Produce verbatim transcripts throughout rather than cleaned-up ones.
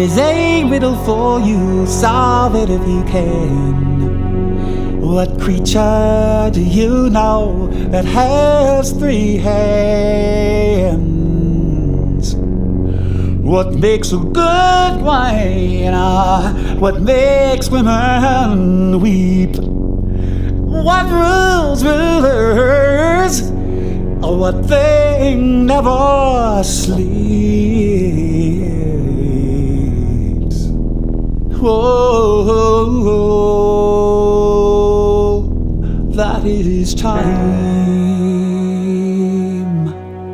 Here's a riddle for you, solve it if you can. What creature do you know that has three hands? What makes a good wine? Ah, what makes women weep? What rules rulers? What thing never sleeps? Whoa, that is time.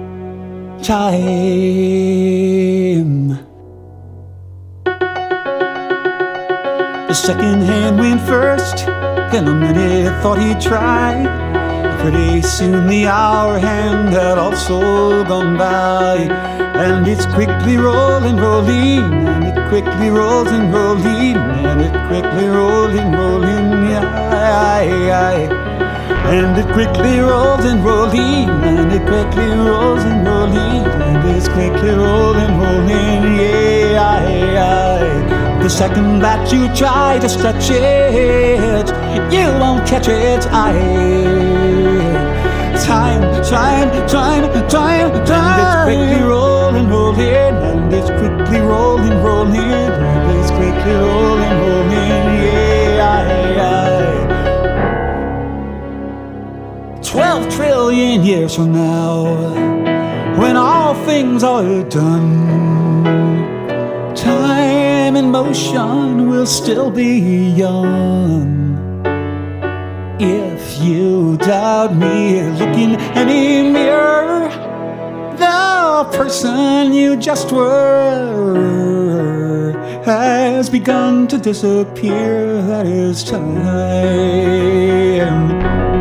Time. The second hand went first. In a minute thought he'd try. Pretty soon the hour hand had also gone by. And it's quickly rolling, rolling, and it quickly rolls and rolling, and it quickly rolling, rolling, yeah, yeah. And it quickly rolls and rolling, and it quickly rolls and rolling, and it's quickly rolling, rolling, yeah, yeah. The second that you try to stretch it, you won't catch it. I time, time, time, time, time. And it's quickly rolling, rolling, and it's quickly rolling, rolling, and it's quickly rolling, rolling, yeah, yeah. Twelve trillion years from now, when all things are done, time and motion will still be young. If you doubt me, look in any mirror. The person you just were has begun to disappear. That is time.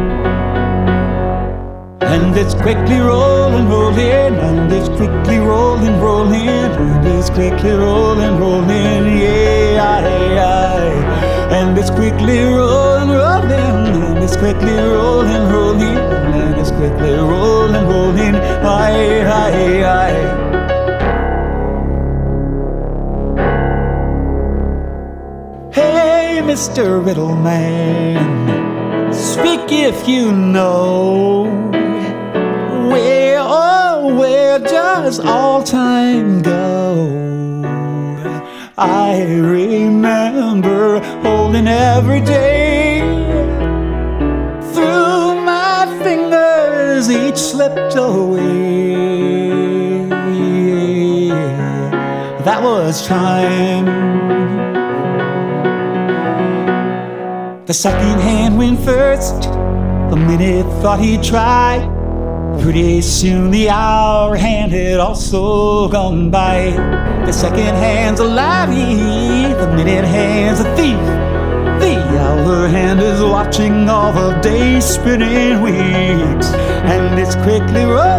And it's quickly rolling, rolling, and it's quickly rolling, rolling, and it's quickly rolling, rolling, yeah, yeah. And it's quickly rolling, rolling, and it's quickly rolling, rolling, and it's quickly rolling, rolling, aye, aye, aye. Hey, Mister Riddle Man, speak if you know. Where, oh, where does all time go? I remember holding every day. Through my fingers each slipped away. That was time. The second hand went first. The minute thought he'd try. Pretty soon the hour hand had also gone by. The second hand's a laddie, the minute hand's a thief. The hour hand is watching all the days spinning weeks, and it's quickly rolling.